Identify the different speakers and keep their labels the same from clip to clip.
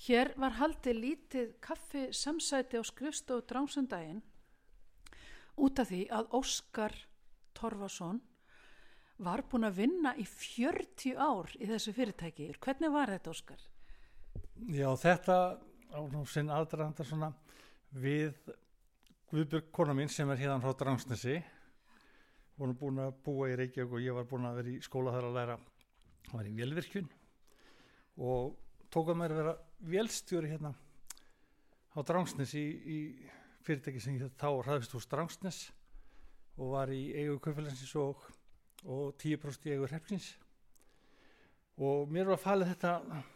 Speaker 1: Hér var haldið lítið kaffi samsæti á skrifstofu Drangsundaginn út af því að Óskar Torfason var búinn að vinna í 40 ár í þessu fyrirtæki. Hvernig var þetta, Óskar?
Speaker 2: Já, þetta á nú sinn aðdraganda svona við Guðbjörg kona mín sem hérna frá Drangsnesi, voru búin að búa í Reykjavík og ég var búin að vera í skóla þar að læra, var í vélvirkjun og tók að mér að vera vélstjóri hérna á Drangsnes í fyrirtæki sem ég þá Hraðfiskhús Drangsnes og var í eigu kaupfélagsins og 10% í eigu hreppsins og mér var falið þetta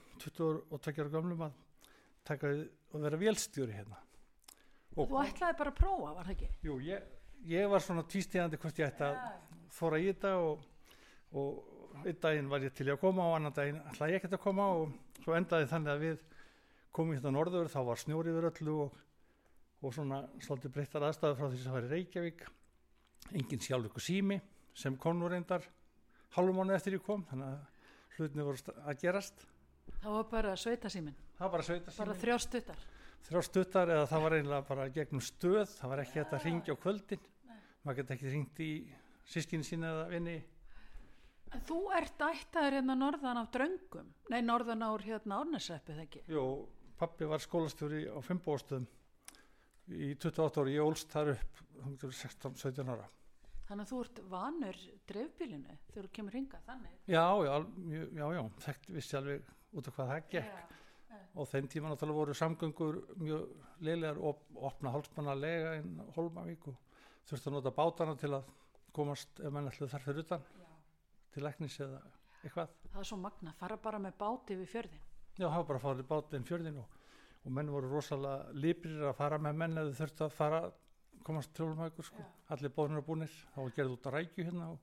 Speaker 2: 22 ára gamlum að taka við og vera vélstjóri hérna. Og
Speaker 1: þú ætlaði bara að prófa, var það ekki?
Speaker 2: Jú, ég var svona tvístíðandi hvort ég ætti að fóra í þetta og einn daginn var ég til að koma og annan daginn ætlaði ég ekki að koma og svo endaði þannig að við komum hérna norður, þá var snjór yfir öllu og svona svolítið breyttar aðstæður frá því sem var í Reykjavík, engin sjálfvirkur sími sem kom nú reyndar hálfum mánuð eftir ég kom, þannig að hlutinni voru að gerast.
Speaker 1: Það var bara sveitasíminn?
Speaker 2: Það var bara sveitasíminn.
Speaker 1: Bara 3 stuttar?
Speaker 2: 3 stuttar eða það var eiginlega bara gegnum stöð, það var ekki hægt að hringja á kvöldin, maður geti ekki hringt í systkini sína eða vini.
Speaker 1: En þú ert ættaður hérna norðan af Dröngum, norðan ár hérna Árneshreppi, þegar ekki?
Speaker 2: Jú, pappi var skólastjóri á Finnbogastöðum í 28 ári, ég ólst þar upp 16-17 ára.
Speaker 1: Þannig að þú ert vanur dreifbílinu þegar þú kemur hingað þannig?
Speaker 2: Já, þekkt vissi alveg út af hvað það gekk. Og þeim tíma náttúrulega voru samgöngur mjög leilegar og opna hálsmannalega inn á Hólmavík og þurfti að nota bátana til að komast ef menn ætlaði þar fyrir utan til læknis eða eitthvað.
Speaker 1: Það er svo magna, fara bara með báti við fjörðin?
Speaker 2: Já, það var bara að fara í báti við fjörðin og menn voru rosalega liprir að fara með menn eða þurfti að fara komast til Hólmavíkur sko. Allir bóðnir og búnir, þá var gerð út á Rækju hérna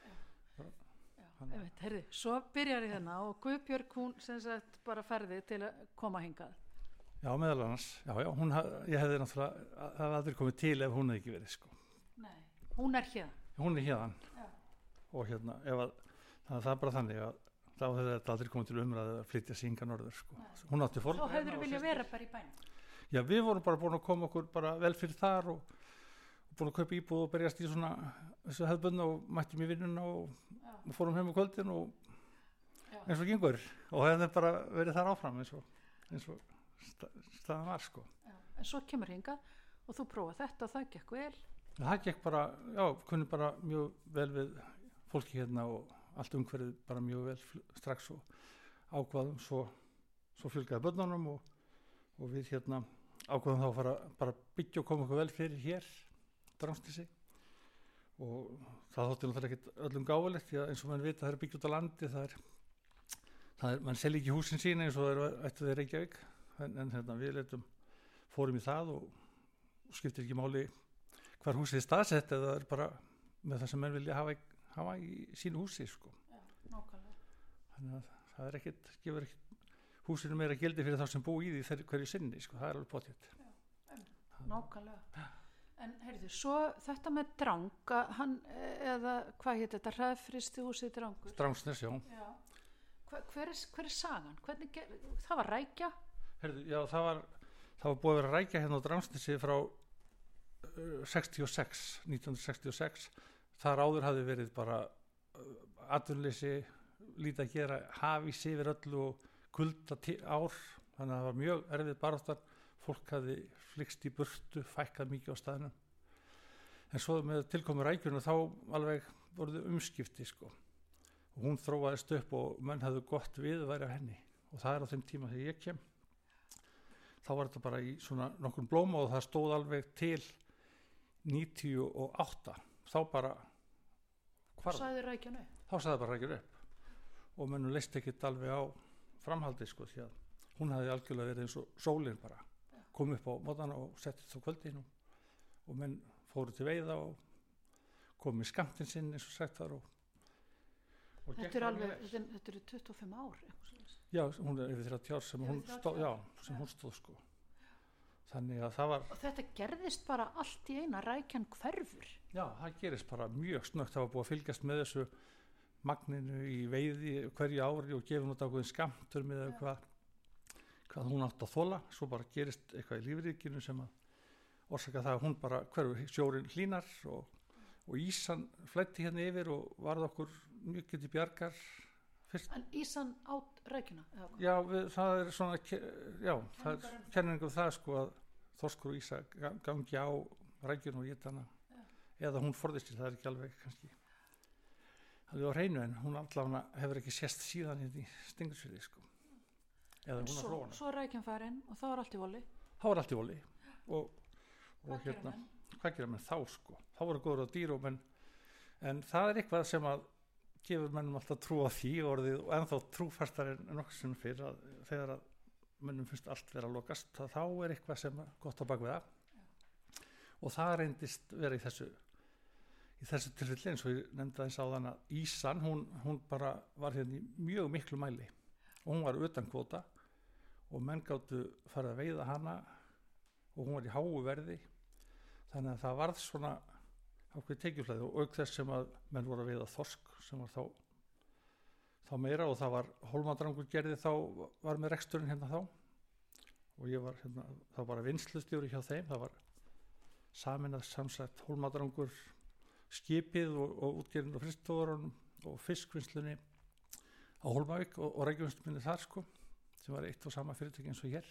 Speaker 1: Heyrðu, svo byrjar ég hérna og Guðbjörg hún sem sagt bara ferði til að koma hingað.
Speaker 2: Já, meðal annars, ég hefði náttúrulega, það hefði aldrei komið til ef hún hefði ekki verið sko.
Speaker 1: Nei, hún er hérna.
Speaker 2: Hún er hérna og hérna, það er bara þannig að þá hefði þetta aldrei komið til umræðu að flytja sig hingað norður sko. Hún átti fólk.
Speaker 1: Þá hefur þú viljað vera bara í bænum?
Speaker 2: Já, við vorum bara búin að koma okkur bara vel fyrir þar og búin að kaupa íbúð og berjast í svona þessu hefðbundna og mættum í vinnuna og fórum heim á kvöldin og eins og gengur og hefði bara verið þar áfram eins og staðan var sko.
Speaker 1: En svo kemur hingað og þú prófa þetta og það gekk vel?
Speaker 2: Það gekk bara, kunni bara mjög vel við fólki hérna og allt umhverfið bara mjög vel strax og ákvaðum svo fjölgaði börnunum og við hérna ákvaðum þá að fara bara byggja og koma okkur vel fyrir hér Drangsnesi og það þótti náttúrulega ekkert öllum gáfulegt því að eins og mann vita það er byggt út á landi það er mann selji ekki húsin sín eins og ættu þeir Reykjavík en hérna við fórum í það og skiptir ekki máli hvar húsið er staðsett eða það er bara með það sem menn vilja hafa í sínu húsi sko.
Speaker 1: Já, nákvæmlega.
Speaker 2: Þannig að það er ekkert, gefur ekkert húsinu meira gildi fyrir þá sem bú í því hverju sinni sko, það er alveg potið.
Speaker 1: Nákvæmlega. En heyrðu, svo þetta með Drang, eða hvað hétt þetta, Hraðfrystihúsið Drangur?
Speaker 2: Drangsnes, já.
Speaker 1: Hver er sagan? Það var Rækja?
Speaker 2: Heyrðu, já, það var búið að vera Rækja hérna á Drangsnesi frá 1966. Þar áður hafði verið bara atvinnuleysi, lítið að gera, hafís yfir öllu og kulda ár, þannig að það var mjög erfið baráttan. Fólk hafði flikst í burtu, fækkað mikið á staðnum. En svo með tilkomu Rækjuna þá alveg voruð umskipti sko. Og hún þróaðist upp og menn hafði gott viðværi á henni. Og það er á þeim tíma þegar ég kem. Þá var þetta bara í svona nokkur blóma og það stóð alveg til 98. Þá bara hvarf.
Speaker 1: Sagði Rækjuna upp?
Speaker 2: Þá sagði bara Rækjuna upp. Og mennum leist ekkert alveg á framhaldi sko því að hún hafði algjörlega verið eins og sólin bara. Kom upp á mótana og settist á kvöldin og menn fóru til veiða og kom í skammtinn sinn eins og sagt þar og
Speaker 1: þetta eru 25 ár eitthvað.
Speaker 2: Já, hún er yfir 30 ár sem hún stóð sko. Þannig að það var
Speaker 1: og þetta gerðist bara allt í eina Rækjan hverfur? Já,
Speaker 2: það gerist bara mjög snöggt. Það var búið að fylgjast með þessu magninu í veiði hverju ári og gefum út ákveðin skammtur með hvað hvað hún átt að þola, svo bara gerist eitthvað í lífríkinu sem að orsaka það að hún bara hverfur, sjórin hlínar og ísan flæddi hérna yfir og varð okkur mjög getið bjargar fyrst.
Speaker 1: En ísan át rækjuna?
Speaker 2: Já, það er svona, já, það er kenningum það sko að þorskur og ísa gangi á rækjuna og éta hana, eða hún forðist sér, það er ekki alveg kannski alveg á hreinu, en hún allavega hefur ekki sést síðan í Steingrímsfirði sko. Eða hún á Flóanum.
Speaker 1: Svo rækjan farin og þá er allt í voli?
Speaker 2: Þá er allt í voli og hérna, hvað gera menn þá sko? Þá voru góður á dýr og menn, en það er eitthvað sem að gefur mennum alltaf trú á því orðið og ennþá trúfastar en nokkuð sem fyrr að þegar að mennum finnst allt vera að lokast, þá er eitthvað sem er gott á bakvið það. Og það reyndist vera í þessu tilfelli, eins og ég nefndi aðeins áðan að ísan, hún bara var hérna í mjög miklu mæli og hún var utan kvóta og menn gátu farið að veiða hana og hún var í háu verði, þannig að það varð svona ákveð tekjuflæði og auk þess sem að menn voru að veiða þorsk sem var þá meira og það var Hólmadrangur gerði þá, var með reksturinn hérna þá og ég var hérna, þá bara vinnslustjóri hjá þeim, það var sameinað samsett Hólmadrangur skipið og útgerðin og fristofurunum og fiskvinnslunni á Hólmavík og rækjuvinnslunni þar sko, sem var eitt og sama fyrirtæki eins og hér.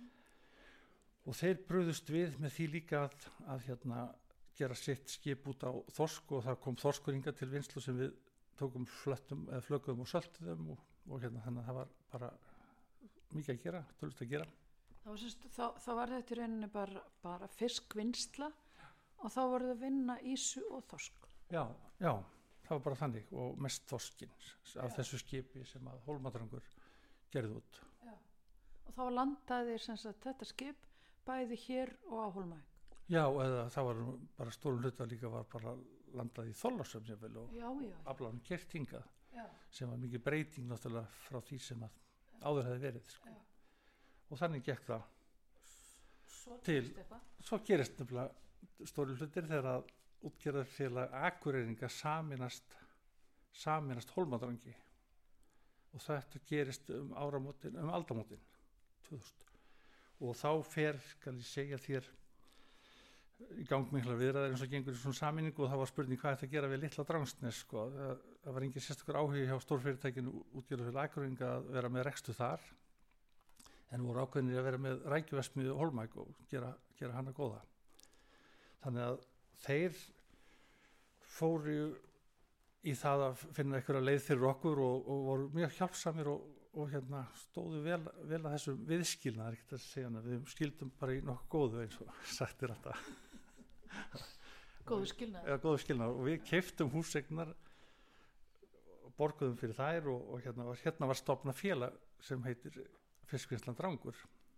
Speaker 2: Og þeir brugðust við með því líka að hérna gera sitt skip út á þorsk og það kom þorskuringa til vinnslu sem við tókum flögum og söltuðum og hérna þannig að það var bara mikið að gera, tölvist að gera.
Speaker 1: Þá var þetta í rauninni bara fiskvinnsla og þá voruð að vinna ísu og þorsk.
Speaker 2: Já, það var bara þannig og mest þorskinn af þessu skipi sem að Hólmadrangur gerði út.
Speaker 1: Já. Og þá landaði sem sagt þetta skip bæði hér og á Hólmavík.
Speaker 2: Já, eða það var bara stórum hluta líka var bara landað í Þorlákshöfn jafnvel og aflanum gert hingað sem var mikið breyting náttúrulega frá því sem að áður hefði verið sko. Og þannig gekk það svo gerist nefnilega stóri hlutir þegar að útgerðarfélag Akureyringa sameinast Hólmadrangi og þetta gerist aldamótin 2000 og þá fer, skal ég segja þér í gang mikla viðræður eins og gengur í svona sameiningu og það var spurning hvað þetta að gera við litla Drangsnes sko, það var engin sérstakur áhugi hjá stórfyrirtækinu útgerðarfélag Akureyringa að vera með rekstu þar en voru ákveðnir að vera með rækjuverksmiðju Hólmavík og gera hana góða. Þannig að þeir fóru í það að finna einhverja leið fyrir okkur og voru mjög hjálpsamir og hérna stóðu vel að þessum viðskilnaði, ekkert að segja hana, við skildum bara í nokkuð góðu eins og sagt alltaf.
Speaker 1: Góðu skilnaði?
Speaker 2: Já, góðu skilnaði og við keyptum húseignar, borguðum fyrir þær og hérna var stofnað félag sem heitir Fiskvinnslan Drangur.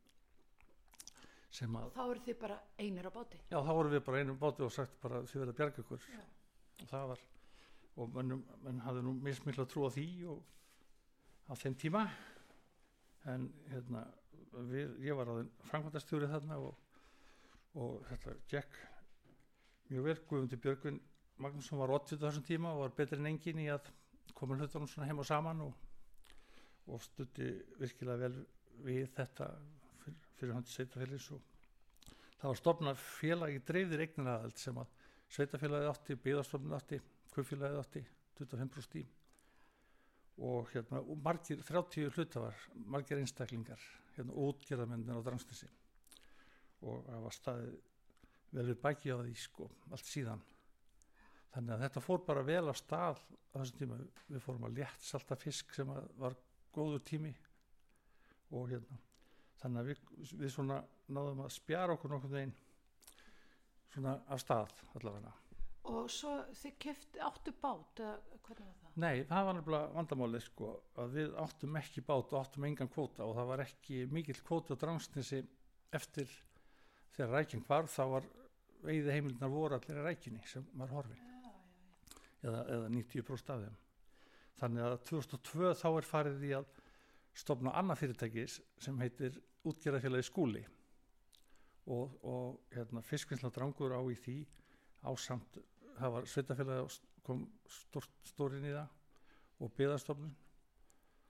Speaker 1: Þá eru þið bara einir á báti? Já,
Speaker 2: þá vorum við bara einir á báti og sagt bara þið verða að bjarga ykkur. Og það var, og menn hafði nú mismikla trú á því og á þeim tíma, en hérna, ég var aðeins framkvæmdastjóri þarna og þetta gekk mjög vel. Guðmundur Björgvin Magnússon var 80 þessum tíma og var betri en enginn í að koma hlutunum svona heim og saman og studdi virkilega vel við þetta fyrir hans sveitafélags og það var stofnað félag í dreifðir eignaraðild sem að sveitafélagið átti, byggðastofnun átti, kaupfélagið átti 25% í og hérna og margir 30 hlutafar, margir einstaklingar hérna útgerðarmennir á Drangsnesi og það var staðið vel við baki á því sko allt síðan. Þannig að þetta fór bara vel á stað á þessum tíma. Við fórum að léttsalta fisk sem var góður tími og hérna þannig að við svona náðum að spjara okkur nokkurn veginn svona af stað allavega.
Speaker 1: Og svo þið áttu bát eða hvernig var það?
Speaker 2: Nei, það var nefnilega vandamálið sko að við áttum ekki bát og áttum engan kvóta og það var ekki mikill kvóti á Drangsnesi eftir þegar rækjun hvarf, þá var veiðiheimildirnar voru allir í rækjunni sem var horfin eða 90% af þeim. Þannig að 2002 þá er farið í að stofna annað fyrirtæki sem heitir Útgerðarfélagi Skúli og hérna Fiskvinnslan Drangur á í því ásamt, það var sveitafélagi kom stórinn í það og byggðastofnun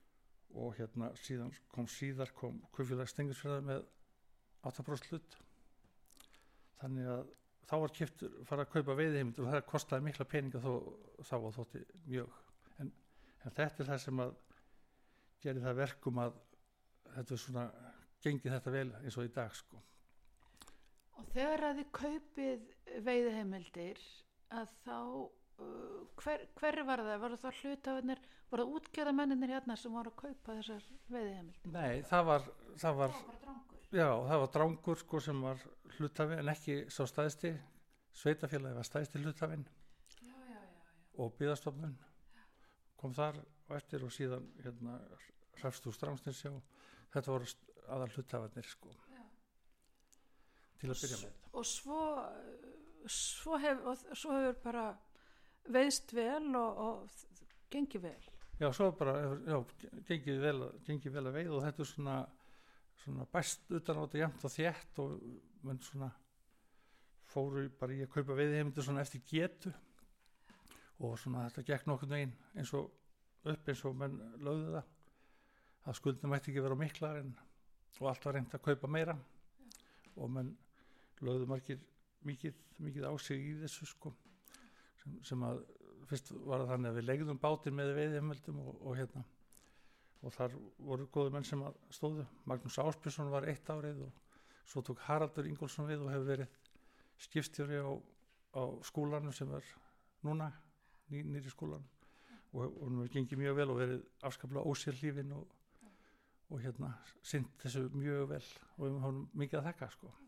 Speaker 2: og síðan kom Kaupfélag Steingrímsfjarðar með 8% hlut, þannig að þá var fara að kaupa veiðiheimildir og það kostaði mikla peninga þá og þótti mjög, en þetta er það sem að gerir það verkum að þetta er svona gengið þetta vel eins og í dag sko.
Speaker 1: Og þegar að þið kaupið veiðiheimildir að þá hverju var það? Var það hlutafarnir, var það útgerðarmennirnir hérna sem voru að kaupa þessar veiðiheimildir?
Speaker 2: Nei, það var
Speaker 1: bara Drangur?
Speaker 2: Já, það var Drangur sko sem var hlutafi en ekki sá stæðsti, sveitafélagi var stæðsti hlutafinn og Byggðastofnun kom þar og eftir og síðan Hrafnstús Drangsnes og þetta voru aðal hlutafarnir sko. Til að byrja með. Og
Speaker 1: svo hefur bara veiðst vel og gengið vel.
Speaker 2: Já, svo bara gengið vel að veið og þetta er svona best utan á þetta jæmt og þétt og menn svona fóru bara í að kaupa veiðiheimildir svona eftir getu og svona þetta gekk nokkurn veginn eins og menn lögðu það skuldin mætti ekki vera miklar og allt var reynt að kaupa meira og menn lögðu margir mikið á sig í þessu sko sem að fyrst var það þannig að við leigðum bátinn með veiðiheimildum og þar voru góðu menn sem að stóðu. Magnús Ásbjörnsson var 1 árið og svo tók Haraldur Ingólfsson við og hefur verið skipstjóri á skúlanum sem er núna nýri skúlanum og hún hefur gengið mjög vel og verið afskaplega ósérhlífin og sinnt þessu mjög vel og við höfum mikið að þakka sko.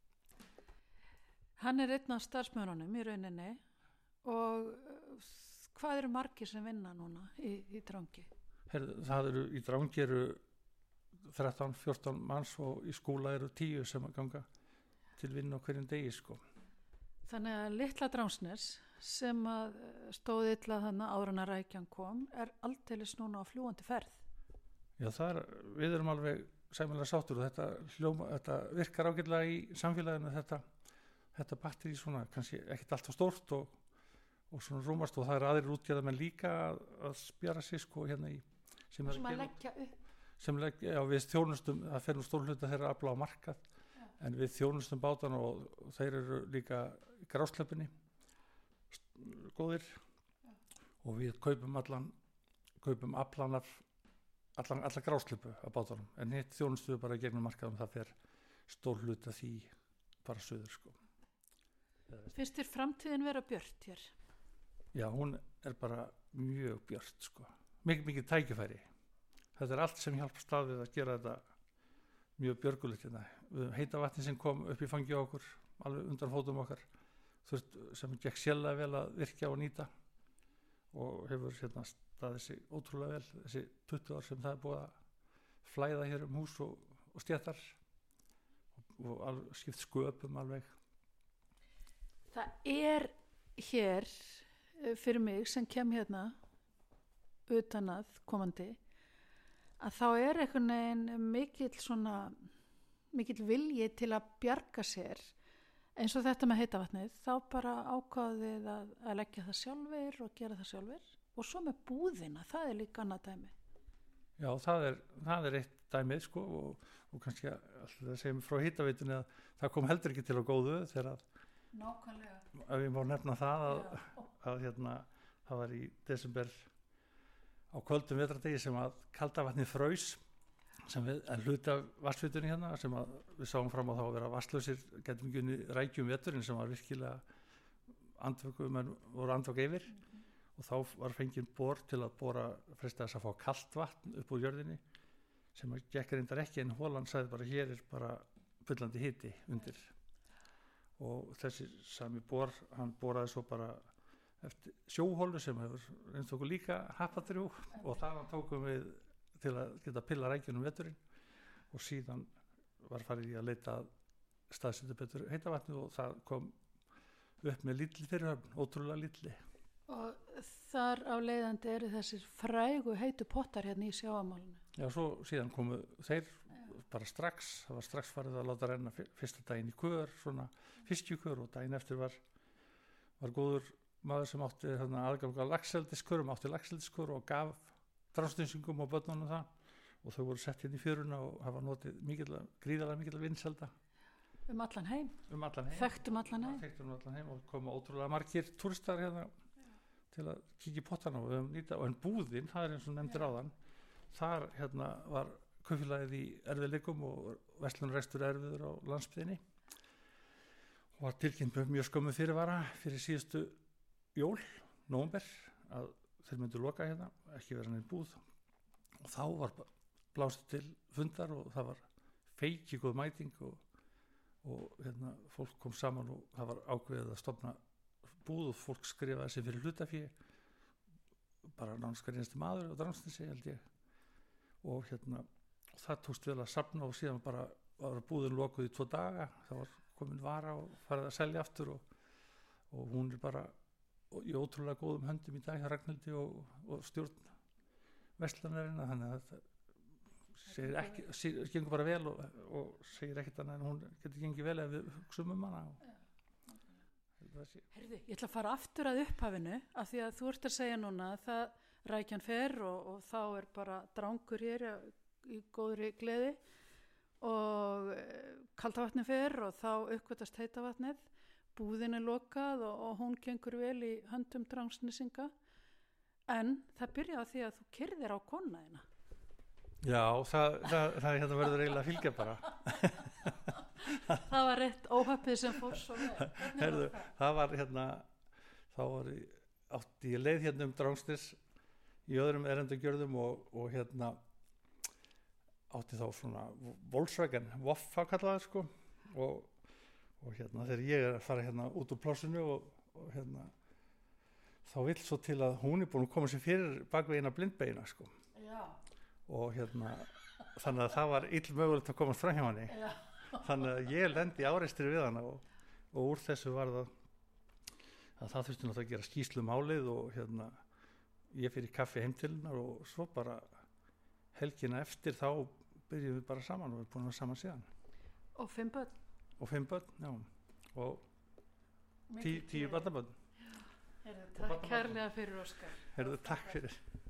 Speaker 1: Hann er einn af starfsmönnunum í rauninni og hvað eru margir sem vinna núna í Drangi?
Speaker 2: Í Drangi eru 13-14 manns og í skúla eru 10 sem að ganga til vinnu á hverjum degi sko.
Speaker 1: Þannig að litla Drangsnes sem að stóð illa þannig áður en að Rækjan kom er aldeilis núna á fljúgandi ferð.
Speaker 2: Já, við erum alveg sæmilega sáttur og þetta virkar ágætlega í samfélaginu þetta batteri svona kannski ekkert alltaf stórt og svona rúmast og það aðrir útgerðarmenn líka að spjara sig sko sem að
Speaker 1: leggja upp
Speaker 2: við þjónustum, það fer stórhluta þeirra afla á markað en við þjónustum bátana og þeir eru líka í grásleppinni góðir og við kaupum aflan af alla grásleppu af bátunum en hitt þjónustu við bara gegnum markaðum það fer stórhluta því bara suður sko.
Speaker 1: Finnst þér framtíðin vera björt hér?
Speaker 2: Já, hún er bara mjög björt sko. Mikið tækifæri. Þetta er allt sem hjálpa staðið að gera þetta mjög björgulegt heita vatni sem kom upp í fangi á okkur alveg undan fótum okkar sem gekk sérlega vel að virkja og nýta og hefur staðið sig ótrúlega vel þessi 20 ár sem það er búið að flæða hér hús og stjættar og skipt sköpum alveg.
Speaker 1: Það er hér fyrir mig sem kem utan að komandi að þá er einhvern veginn mikill vilji til að bjarga sér eins og þetta með heita vatnið þá bara ákváðið að leggja það sjálfur og gera það sjálfur og svo með búðina, það er líka annað dæmi.
Speaker 2: Já, það er eitt dæmið sko og kannski alltaf segjum frá hitaveitunni að það kom heldur ekki til að góðu þegar að við má nefna það að það var í desember á köldum vetrardegi sem að kalda vatnið fraus sem við hluti af vatnsveitunni sem að við sáum fram á þá að vera vatnslausir getum ekki unni rækjum veturinn sem var virkilega voru andvök yfir og þá var fenginn bor til að bora fresta þess að fá kalt vatn upp úr jörðinni sem að gekk reyndar ekki en Hóland sagði bara hér er bara bullandi hiti undir og þessi sami bor hann boraði svo bara eftir sjóhólu sem hefur reynst okkur líka happatrjú og þaðan tókum við til að geta pilla rækjunum veturinn og síðan var farið í að leita staðsetja betur heita vatni og það kom upp með lítli fyrirhöfn, ótrúlega lítli.
Speaker 1: Og þar á leiðandi eru þessir frægu heitu pottar hérna í sjávarmálinu.
Speaker 2: Já, svo síðan komu þeir bara strax, það var strax farið að láta renna fyrsta daginn í kör, svona fiskjukör og daginn eftir var góður maður sem átti aðgang að laxeldiskörum, átti laxeldiskur og gaf drásnýsingum og börnunum það og þau voru sett hérna í fjöruna og hafa notið gríðarlega mikilla vinselda
Speaker 1: allan heim,
Speaker 2: allan heim.
Speaker 1: Þekktum allan heim
Speaker 2: og koma ótrúlega margir túristar hérna til að kíkja í pottana og en búðin, það er eins og nefndir áðan, þar hérna var kaupfélagið í erfiðleikum og verslunarrekstur erfiður á landsbyggðinni og var tilkynnt mjög skömmu fyrirvara fyrir síðustu jól, nóvember, að þeir myndu loka hérna, ekki vera neinn búð og þá var blásið til fundar og það var feiki góð mæting og hérna fólk kom saman og það var ákveðið að stofna búð og fólk skrifaði sig fyrir hlutafé bara nánskar einasti maður og Drangsnesi held ég og hérna og það tókst vel að safna og síðan bara var búðin lokuð í 2 daga, það var komin vara og farið að selja aftur og hún er bara í ótrúlega góðum höndum í dag hjá Ragnhildi og stjórn verslanarina, þannig að það segir ekki, gengur bara vel og segir ekkert annað en hún getur gengið vel ef við hugsum hana
Speaker 1: Herði, ég ætla að fara aftur að upphafinu af því að þú ert að segja núna að það rækjan fer og þá er bara drangur hér í góðri gleði og kaldavatni fer og þá uppgötast heita vatnið, búðin er lokað og hún gengur vel í höndum Drangsnesinga en það byrjaði á því að þú kyrðir á konuna þína.
Speaker 2: Já, það hérna verður eiginlega að fylgja bara.
Speaker 1: Það var rétt óhappið sem fór svo vel.
Speaker 2: Herðu, það var hérna, þá átti ég leið hérna Drangsnes í öðrum erendagjörðum og hérna átti þá svona Volkswagen Waffa kallaði sko og hérna þegar ég er að fara hérna út úr plássinu og hérna þá vill svo til að hún er búin að koma sér fyrir bak við eina blindbeina sko.
Speaker 1: Já. Og
Speaker 2: hérna þannig að það var illmögulegt að komast fram hjá henni. Já. Þannig að ég lendi áreistri við hana og úr þessu var það að það þurfti náttúrulega að gera skýrslu málið og hérna ég fyrir kaffi heim til hennar og svo bara helgina eftir þá byrjum við bara saman og við erum búin að vera saman síðan.
Speaker 1: Og 5 börn?
Speaker 2: Og 5 börn, já. Og 10 barnabörn.
Speaker 1: Takk kærlega fyrir Óskar.
Speaker 2: Takk fyrir.